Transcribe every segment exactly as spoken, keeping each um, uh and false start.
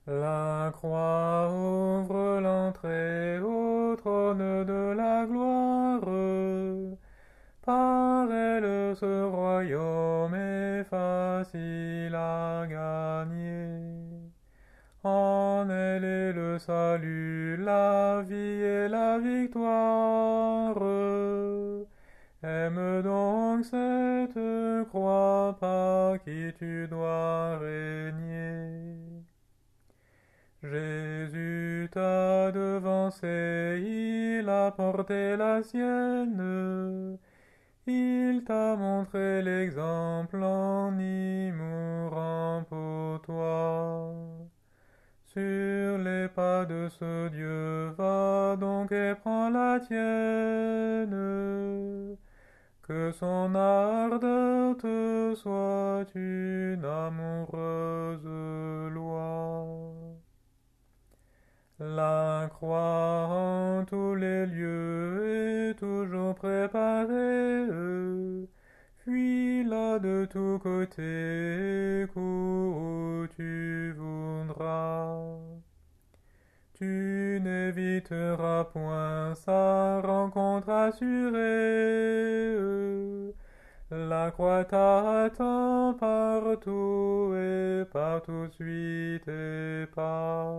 La croix ouvre l'entrée au trône de la gloire. Par elle ce royaume est facile à gagner. En elle est le salut, la vie et la victoire. Aime donc cette croix par qui tu dois régner. Jésus t'a devancé, il a porté la sienne. Il t'a montré l'exemple en y mourant pour toi. Sur les pas de ce Dieu, va donc et prends la tienne. Que son ardeur te soit une amoureuse loi. La croix en tous les lieux est toujours préparée. Fuis-la de tous côtés, cours où tu voudras. Tu n'éviteras point sa rencontre assurée. La croix t'attend partout et partout suit tes pas.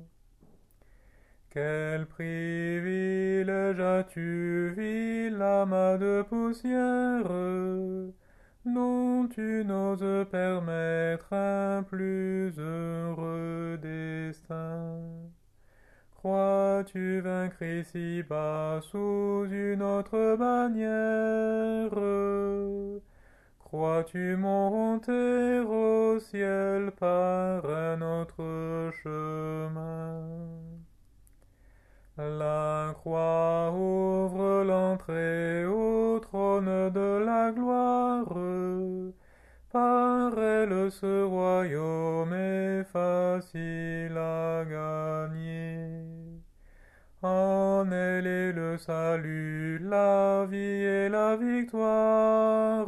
Quel privilège as-tu, vil amas de poussière, dont tu n'oses permettre un plus heureux destin. Crois-tu vaincre ici-bas sous une autre bannière? Crois-tu monter au ciel par un autre chemin? La croix ouvre l'entrée au trône de la gloire. Par elle ce royaume est facile à gagner. En elle est le salut, la vie et la victoire.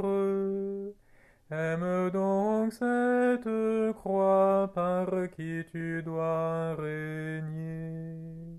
Aime donc cette croix par qui tu dois régner.